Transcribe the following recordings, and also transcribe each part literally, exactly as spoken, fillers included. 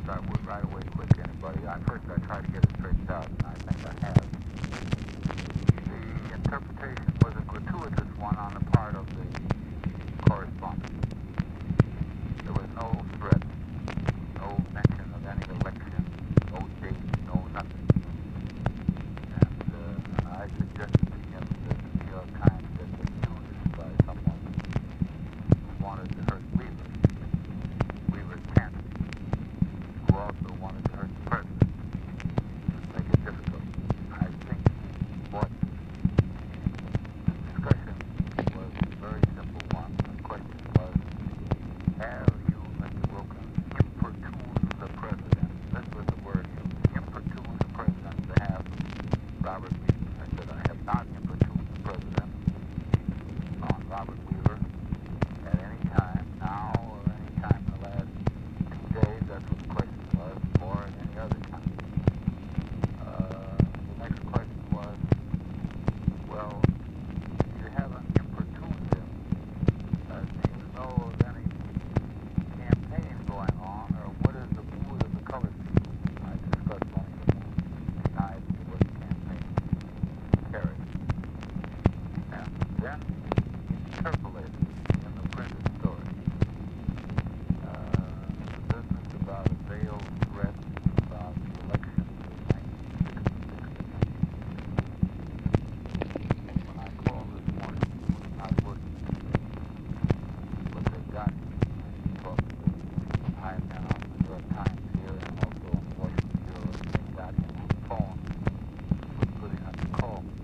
I would right away quick to anybody. I, first, I try to get it straightened out, and I think I have. The interpretation was a gratuitous one on the part of the correspondent. There was no threat, no mention of any election, no date, no nothing. And uh, I suggested to him that the New York Times had been used by someone who wanted to hurt Weaver, Weaver's candidate, who also wanted to hurt the president, to make it difficult. I think what the discussion was a very simple one. The question was, have you, Mister Wilkins, importuned the president? This was the word used, importuned the president to have Robert Weaver. I said, I have not importuned the president on Robert Weaver at any time now or any time in the last two days. That's what the question was, or at any other time. Uh, the next question was, well, you haven't importuned him. Uh, do you know of any campaign going on, or what is the mood of the colored people? I discussed one of them who denied that there was a campaign carried. And then interpolated in the printed story uh, the business about a veiled threat about the election of nineteen sixty-six. When I called this morning, it was not working. But they got me. I talked to the high men on the New York Times here and also on the Washington Bureau, and they got him on the phone. Was good enough to call me.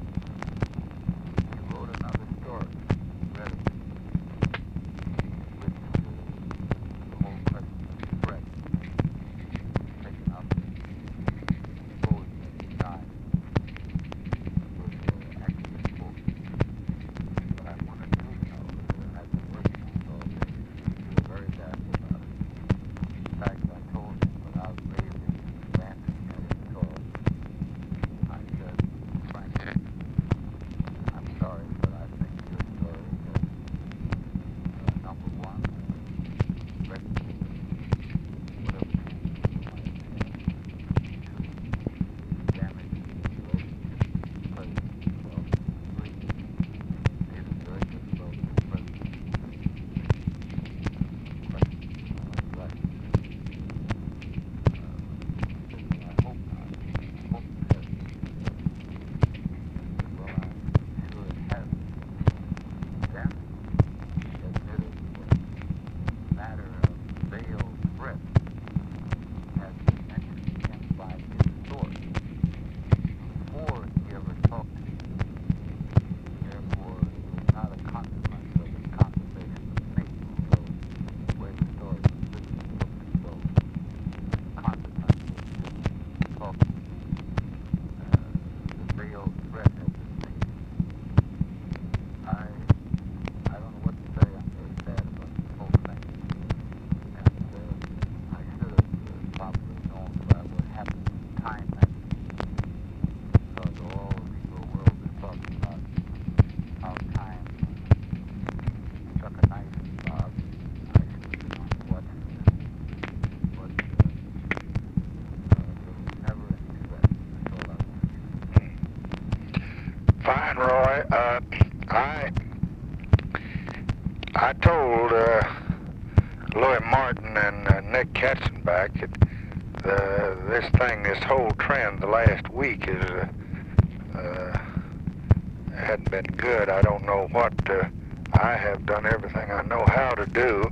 He wrote another story, read it, which uh, the whole question of threat, taken up, exposed at the time, was uh, actually exposed. But I wanted to know that I've been working on it all day. He was very bad about it. In fact, I told him without raising and glancing at him at all, I said, frankly, I'm sorry, but I think your story is, uh, number one, uh, written, whatever you might have, to damage the relationship with the president. Well, three, it is very difficult for the president to question uh, right. Uh, I hope not. I hope it hasn't. Well, I'm sure it hasn't. Then he admitted the matter of veiled threat had been mentioned to him by his source before he ever talked to him. Therefore, it was not a consequence of his conversation with me, although the way the story was written looked as though the consequence of his talking to me. Uh, the veiled threat had been made. I, I don't know what to say. I'm very sad about this whole thing. And uh, I should have uh, probably known about what happened in Time magazine, because all the legal world is talking about how Time struck a knife in Bob. I should have been on watching this. But uh, uh, there was never any threat. That's all I want to say. Fine, Roy. Uh, I I told uh, Louis Martin and uh, Nick Katzenbach that uh, this thing, this whole trend the last week is uh, uh, hadn't been good. I don't know what uh, I have done everything I know how to do,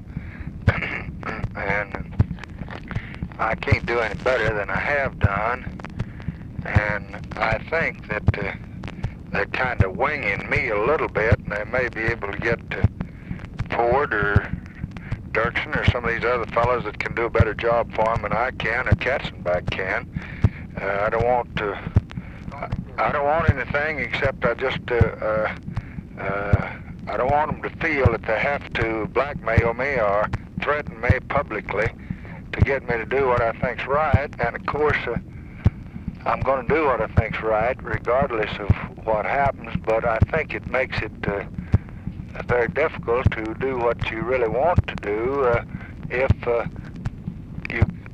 and I can't do any better than I have done. And I think that uh, they're kind of winging me a little bit, and they may be able to get to Ford or Dirksen or some of these other fellows that can do a better job for them than I can, or Katzenbach can. Uh, I don't want to. I, I don't want anything except I just. Uh, uh, uh, I don't want them to feel that they have to blackmail me or threaten me publicly to get me to do what I think's right. And of course, uh, I'm going to do what I think's right, regardless of what happens. But I think it makes it uh, very difficult to do what you really want to do uh, if uh, you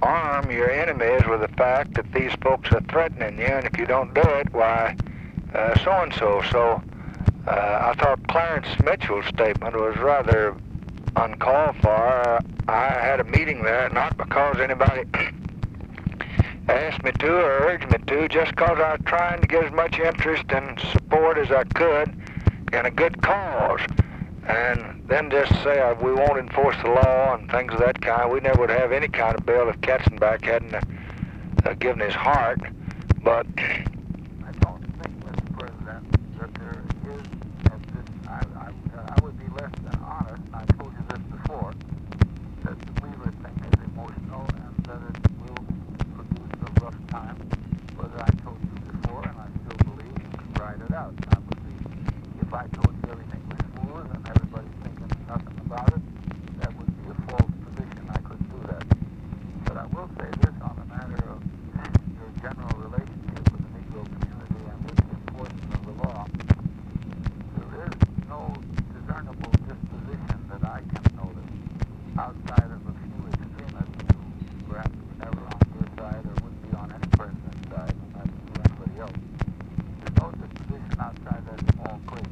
arm your enemies with the fact that these folks are threatening you, and if you don't do it, why, uh, so-and-so. So uh, I thought Clarence Mitchell's statement was rather uncalled for. I had a meeting there, not because anybody asked me to or urged me to, just because I was trying to get as much interest and support as I could in a good cause. And then just say uh, we won't enforce the law and things of that kind. We never would have any kind of bill if Katzenbach hadn't uh, uh, given his heart. But I don't think, Mister President, that there is at this. I, I, I would be less than honest. And I told you this before, that the Weaver thing is emotional and that it will produce a rough time. But I told you before, and I still believe you can ride it out. I believe if I told you everything was smooth and everybody's thinking nothing about it, that would be a false position. I couldn't do that. But I will say this on the matter of your general relationship with the Negro community and with the enforcement of the law. There is no discernible disposition that I can notice outside of a few extremists who perhaps were never on your side or wouldn't be on any president's side, no matter who anybody else. There's no disposition outside that small clique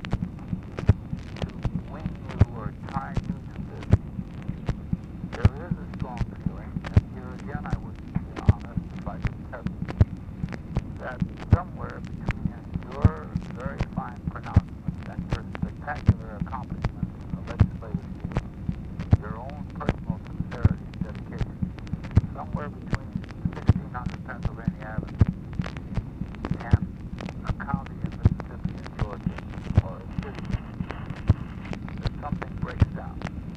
to wing you or tie you to this. There is a strong feeling, and here again I would be honest if I could tell you, that somewhere between your very fine pronouncements and your spectacular accomplishments in the legislative field, your own personal sincerity and dedication, somewhere between sixteen hundred Pennsylvania Avenue and a county in Mississippi and Georgia, or a city, that something breaks down.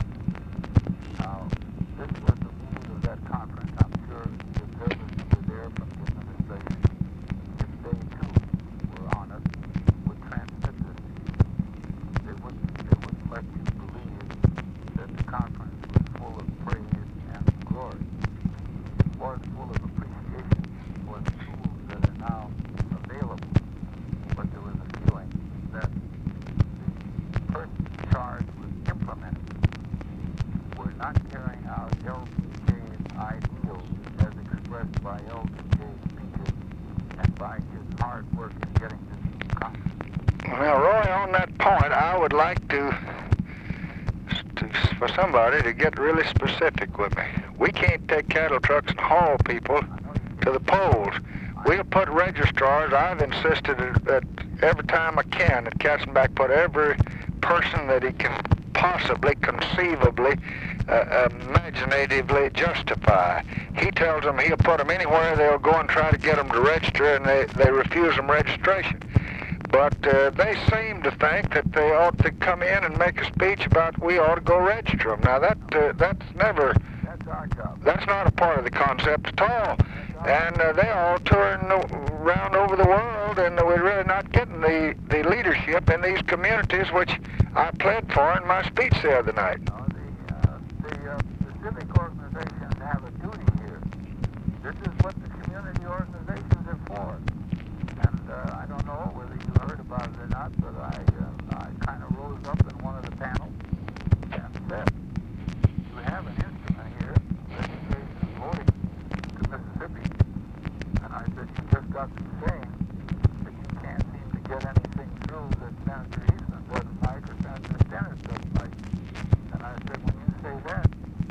Now, this was the mood of that conference. I'm sure the observers who were there from the administration, if they too were honest, would transmit this to you. They wouldn't, they wouldn't let you believe that the conference was full of praise and glory. It was full of appreciation for the tools that are now available. But there was a feeling that the persons charged with implementing were not carrying out L B J's ideals as expressed by L B J's speeches and by his hard work in getting this Congress. well, Roy, on that point, I would like to, to for somebody to get really specific with me. We can't take cattle trucks and haul people to the polls. We'll put registrars. I've insisted that every time I can that Katzenbach put every person that he can possibly, conceivably, uh, imaginatively justify. He tells them he'll put them anywhere. They'll go and try to get them to register, and they, they refuse them registration. But uh, they seem to think that they ought to come in and make a speech about we ought to go register them. Now, that uh, that's never... That's our job. That's not a part of the concept at all. And uh, they're all touring around over the world, and we're really not getting the, the leadership in these communities, which I pled for in my speech the other night. No, the, uh, the, uh, the civic organizations have a duty here. This is what the community organizations are for. And uh, I don't know whether you heard about it or not, but I, uh, I kind of rose up in one of the panels and said, you have an instrument here, legislation voting to Mississippi. And I said, you just got to saying that you can't seem to get anything through that Senator Eastman doesn't like or Senator Stennis doesn't like. And I said, when you say that,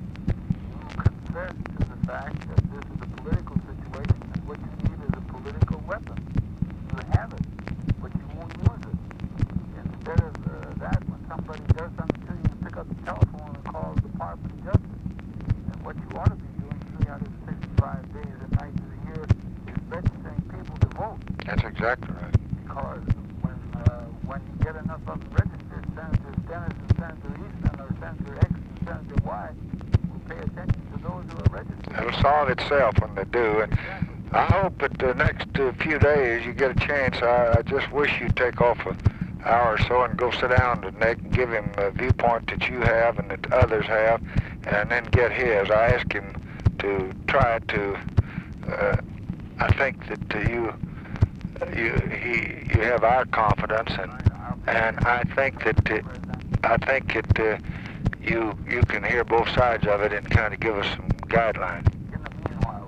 you confess to the fact that this is a political situation and what you need is a political weapon. You have it, but you won't use it. Instead of uh, that, when somebody does something to you, you pick up the telephone and call the Department of Justice. And what you ought to be doing three hundred sixty-five days and nights of the year is registering people to vote. That's exactly right. Because when uh, when you get enough of them registered, Senator Stennis and Senator Eastman or Senator X and Senator Y will pay attention to those who are registered. It'll solve itself when they do. And I hope that the next uh, few days you get a chance. I, I just wish you'd take off an hour or so and go sit down to Nick and give him a viewpoint that you have and that others have, and then get his. I asked him to try to. Uh, I think that uh, you, you, he, you have our confidence, and and I think that uh, I think that uh, you you can hear both sides of it and kind of give us some guidelines. In the meanwhile,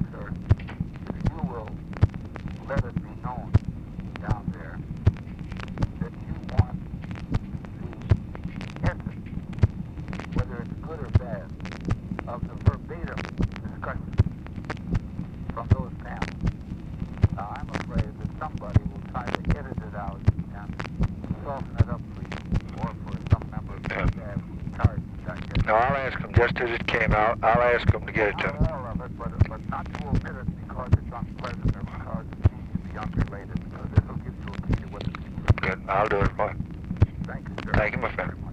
let it be known down there that you want the essence, whether it's good or bad, of the verbatim discussion from those panels. Now, I'm afraid that somebody will try to edit it out and soften it up for you, or for some member of the staff who's charged with that. No, I'll ask them just as it came out. I'll ask them to get it to me. Not all of it, but, but not to omit it because it's unpleasant or because it seems to be unrelated, because this will give you a key to what it means. Good. I'll do it, boy. Thank you, sir. Thank you, my friend.